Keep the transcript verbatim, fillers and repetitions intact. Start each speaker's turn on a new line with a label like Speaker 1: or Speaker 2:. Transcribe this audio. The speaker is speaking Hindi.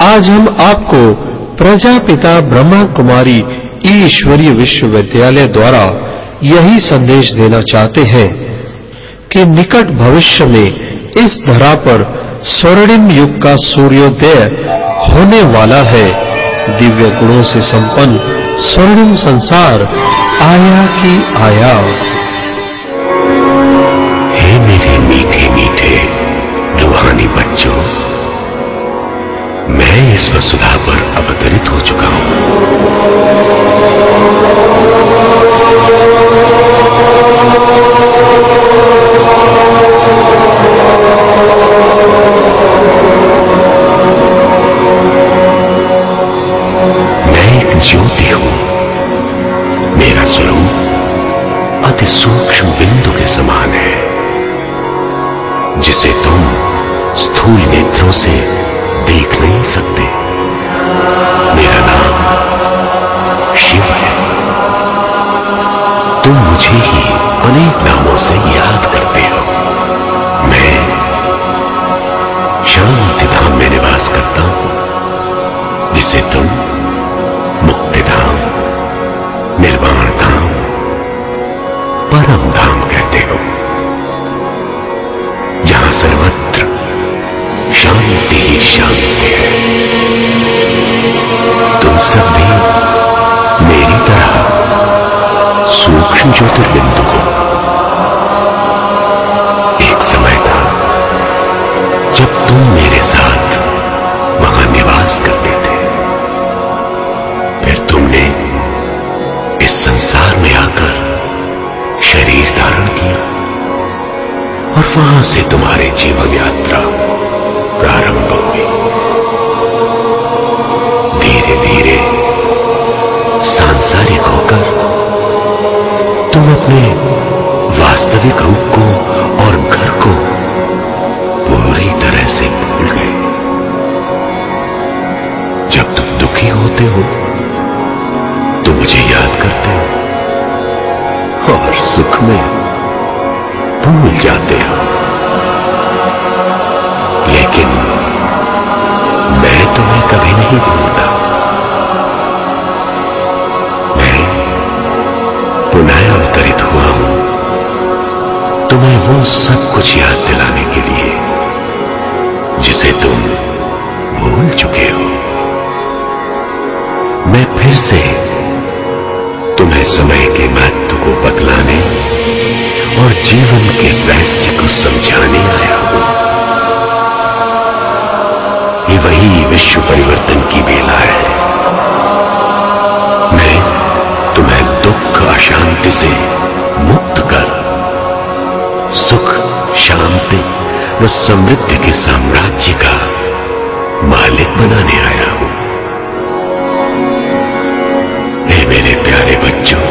Speaker 1: आज हम आपको प्रजापिता ब्रह्मा कुमारी ईश्वरीय विश्वविद्यालय द्वारा यही संदेश देना चाहते हैं कि निकट भविष्य में इस धरा पर स्वर्णिम युग का सूर्योदय होने वाला है। दिव्य गुणों से संपन्न स्वर्णिम संसार आया कि आया।
Speaker 2: हे मेरे मीठे मीठे रूहानी बच्चों, मैं इस वसुधा पर अवतरित हो चुका हूं। मैं एक ज्योति हूं। मेरा स्वरूप अति सूक्ष्म बिंदु के समान है, जिसे तुम स्थूल नेत्रों से देख नहीं सकते। मेरा नाम शिव है। तुम मुझे ही अनेक नामों से याद करते हो। मैं शांति धाम में निवास करता हूं, जिसे तुम मुक्ति धाम, निर्वाण धाम, परम धाम कहते हो, जहां सर्वत्र शांति ही शांति है। तुम सब भी मेरी तरह सूक्ष्म ज्योतिर्बिंदु हो। एक समय था जब तुम मेरे साथ वहां निवास करते थे। फिर तुमने इस संसार में आकर शरीर धारण किया और वहां से तुम्हारी जीवन यात्रा प्रारंभ हुई। धीरे धीरे सांसारिक होकर तुम अपने वास्तविक रूप को और घर को पूरी तरह से भूल गए। जब तुम दुखी होते हो तो मुझे याद करते हो, और सुख में भूल जाते हो। लेकिन मैं तुम्हें कभी नहीं भूलता। मैं पुनः अवतरित हुआ हूं तुम्हें वो सब कुछ याद दिलाने के लिए जिसे तुम भूल चुके हो। मैं फिर से तुम्हें समय के महत्व को बतलाने और जीवन के रहस्य को समझाने आया हूं। ये वही विश्व परिवर्तन की बेला है। मैं तुम्हें दुख अशांति से मुक्त कर सुख, शांति व समृद्धि के साम्राज्य का मालिक बनाने आया हूं। हे मेरे प्यारे बच्चों,